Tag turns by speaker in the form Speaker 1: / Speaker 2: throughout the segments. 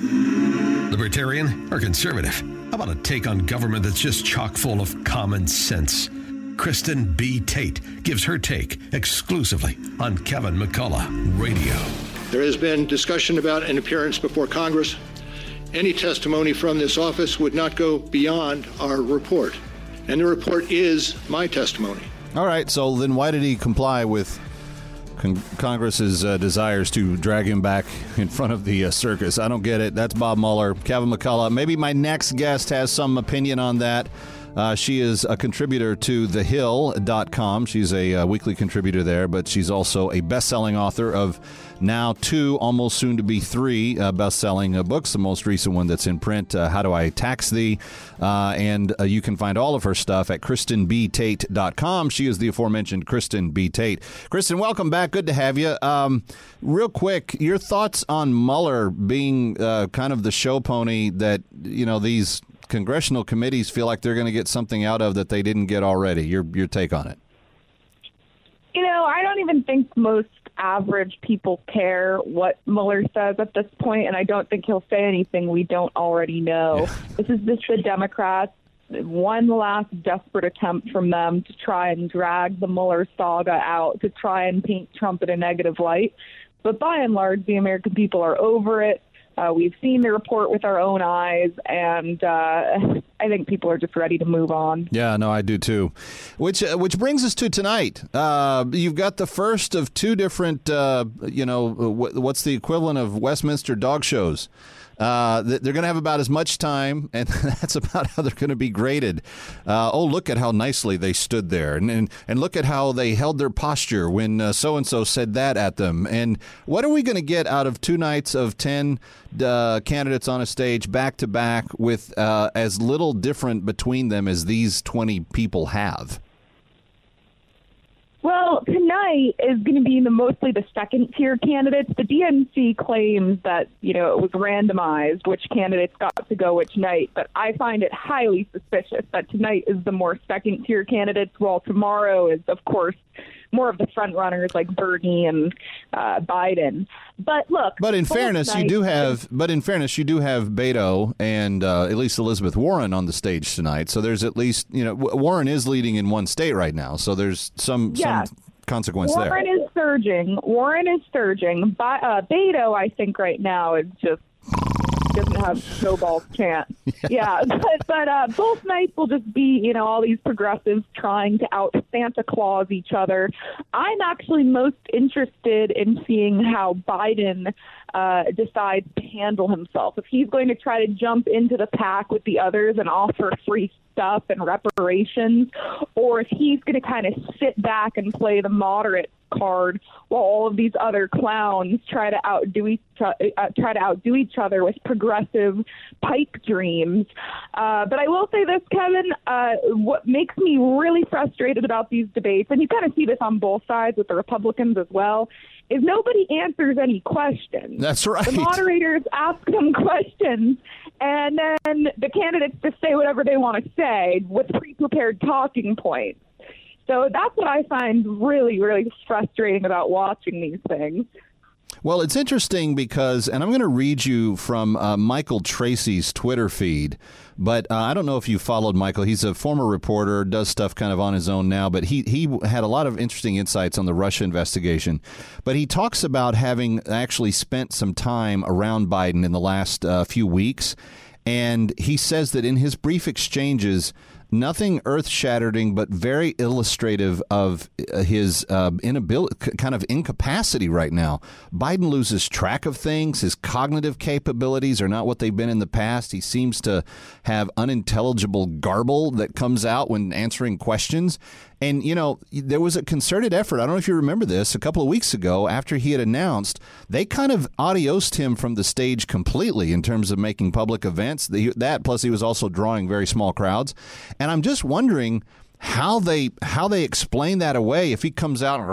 Speaker 1: Libertarian or conservative? How about a take on government that's just chock full of common sense? Kristen B. Tate gives her take exclusively on Kevin McCullough Radio.
Speaker 2: There has been discussion about an appearance before Congress. Any testimony from this office would not go beyond our report. And the report is my testimony.
Speaker 3: All right, so then why did he comply with Congress's desires to drag him back in front of the circus? I don't get it. That's Bob Mueller. Kevin McCullough. Maybe my next guest has some opinion on that. She is a contributor to TheHill.com. She's a weekly contributor there, but she's also a best-selling author of now 2, almost soon to be 3 best-selling books. The most recent one that's in print, How Do I Tax Thee? And you can find all of her stuff at KristenBTate.com. She is the aforementioned Kristen B. Tate. Kristen, welcome back. Good to have you. Real quick, your thoughts on Mueller being kind of the show pony that, you know, these congressional committees feel like they're going to get something out of that they didn't get already. Your take on it?
Speaker 4: You know, I don't even think most average people care what Mueller says at this point, and I don't think he'll say anything we don't already know. Yeah. This is just the Democrats, one last desperate attempt from them to try and drag the Mueller saga out, to try and paint Trump in a negative light. But by and large, the American people are over it. We've seen the report with our own eyes, and I think people are just ready to move on. Yeah, no, I do too. Which brings us to tonight. You've got the first of 2 different, what's the equivalent of Westminster dog shows. They're going to have about as much time, and that's about how they're going to be graded. Look at how nicely they stood there, and look at how they held their posture when so-and-so said that at them. And what are we going to get out of 2 nights of 10 candidates on a stage back-to-back with as little different between them as these 20 people have? Well, tonight is going to be mostly the second-tier candidates. The DNC claims that, it was randomized which candidates got to go which night, but I find it highly suspicious that tonight is the more second-tier candidates, while tomorrow is, of course, more of the front-runners like Bernie and Biden. But look, in fairness, you do have Beto and at least Elizabeth Warren on the stage tonight. So there's at least, Warren is leading in one state right now. So there's some consequence there. Warren is surging. Beto, I think right now is just doesn't have snowball's chance. Yeah. But both nights will just be, all these progressives trying to out Santa Claus each other. I'm actually most interested in seeing how Biden decides to handle himself. If he's going to try to jump into the pack with the others and offer free stuff and reparations, or if he's going to kind of sit back and play the moderate card while all of these other clowns try to outdo each other with progressive pipe dreams. But I will say this, Kevin, what makes me really frustrated about these debates, and you kind of see this on both sides with the Republicans as well, is nobody answers any questions. That's right. The moderators ask them questions, and then the candidates just say whatever they want to say with pre-prepared talking points. So that's what I find really, really frustrating about watching these things. Well, it's interesting because, and I'm going to read you from Michael Tracy's Twitter feed, but I don't know if you followed Michael. He's a former reporter, does stuff kind of on his own now, but he had a lot of interesting insights on the Russia investigation. But he talks about having actually spent some time around Biden in the last few weeks, and he says that in his brief exchanges, nothing earth-shattering, but very illustrative of his inability, kind of incapacity right now. Biden loses track of things. His cognitive capabilities are not what they've been in the past. He seems to have unintelligible garble that comes out when answering questions. And, there was a concerted effort. I don't know if you remember this. A couple of weeks ago, after he had announced, they kind of adiosed him from the stage completely in terms of making public events. Plus he was also drawing very small crowds. And I'm just wondering how they explain that away if he comes out,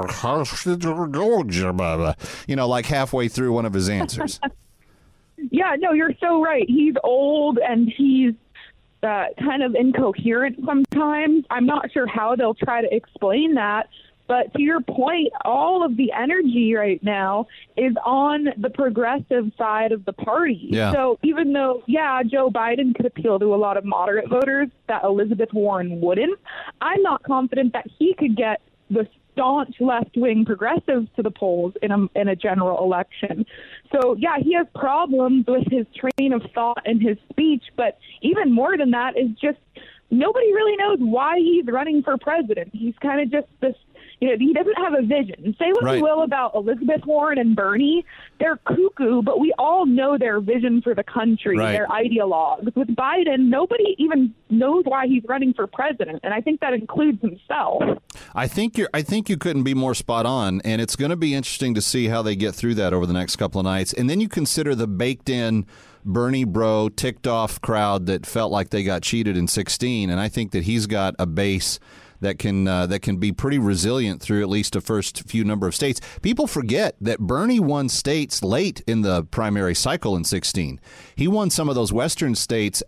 Speaker 4: like halfway through one of his answers. Yeah, no, you're so right. He's old and he's kind of incoherent sometimes. I'm not sure how they'll try to explain that, But to your point, all of the energy right now is on the progressive side of the party.
Speaker 3: Yeah.
Speaker 4: So even though, Joe Biden could appeal to a lot of moderate voters that Elizabeth Warren wouldn't, I'm not confident that he could get the staunch left-wing progressives to the polls in a general election. So, he has problems with his train of thought and his speech, but even more than that is just nobody really knows why he's running for president. He's kind of just this, he doesn't have a vision. Say what you will about Elizabeth Warren and Bernie. They're cuckoo, but we all know their vision for the country, their ideologues. With Biden, nobody even knows why he's running for president, and I think that includes himself.
Speaker 3: I think you couldn't be more spot on, and it's going to be interesting to see how they get through that over the next couple of nights. And then you consider the baked-in Bernie bro ticked off crowd that felt like they got cheated in 2016, and I think that he's got a base that can be pretty resilient through at least the first few number of states. People forget that Bernie won states late in the primary cycle in 2016. He won some of those western states.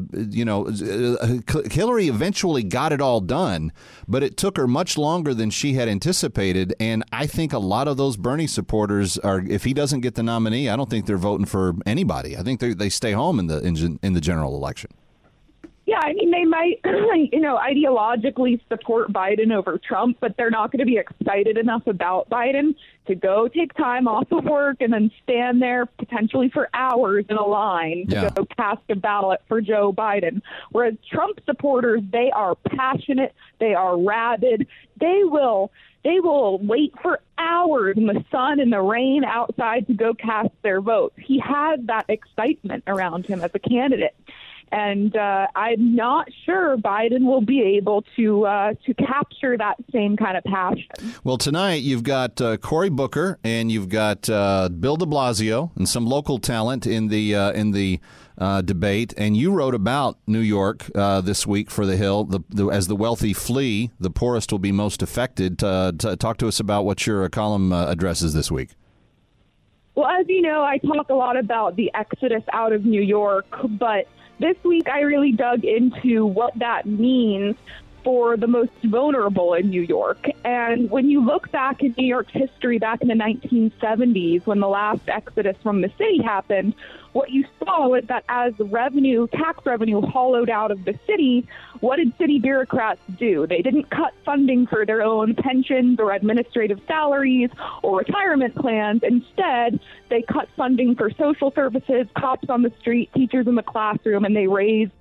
Speaker 3: Hillary eventually got it all done, but it took her much longer than she had anticipated. And I think a lot of those Bernie supporters are, if he doesn't get the nominee, I don't think they're voting for anybody. I think they stay home in the general election.
Speaker 4: Yeah, I mean, they might, ideologically support Biden over Trump, but they're not going to be excited enough about Biden to go take time off of work and then stand there potentially for hours in a line to go cast a ballot for Joe Biden. Whereas Trump supporters, they are passionate, they are rabid, they will wait for hours in the sun and the rain outside to go cast their votes. He has that excitement around him as a candidate. And I'm not sure Biden will be able to capture that same kind of passion.
Speaker 3: Well, tonight you've got Cory Booker and you've got Bill de Blasio and some local talent in the debate. And you wrote about New York this week for The Hill. As the wealthy flee, the poorest will be most affected. Talk to us about what your column addresses this week.
Speaker 4: Well, as you know, I talk a lot about the exodus out of New York, but this week I really dug into what that means for the most vulnerable in New York. And when you look back in New York's history back in the 1970s, when the last exodus from the city happened, what you saw was that as tax revenue hollowed out of the city, what did city bureaucrats do? They didn't cut funding for their own pensions or administrative salaries or retirement plans. Instead, they cut funding for social services, cops on the street, teachers in the classroom, and they raised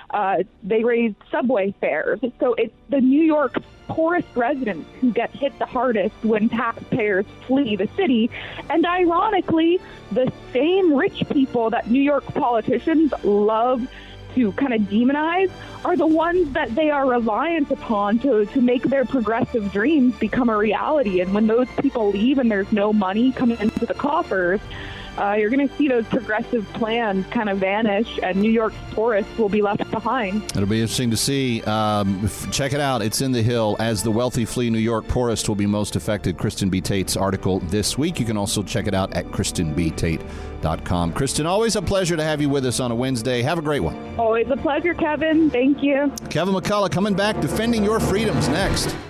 Speaker 4: subway fares. So it's the New York poorest residents who get hit the hardest when taxpayers flee the city. And ironically, the same rich people that New York politicians love to kind of demonize are the ones that they are reliant upon to make their progressive dreams become a reality. And when those people leave and there's no money coming into the coffers, you're going to see those progressive plans kind of vanish, and New York's poorest will be left behind. It'll
Speaker 3: be interesting to see. Check it out. It's in The Hill. As the wealthy flee, New York poorest will be most affected. Kristen B. Tate's article this week. You can also check it out at KristenBTate.com. Kristen, always a pleasure to have you with us on a Wednesday. Have a great one.
Speaker 4: Always a pleasure, Kevin. Thank you.
Speaker 3: Kevin McCullough coming back, defending your freedoms next.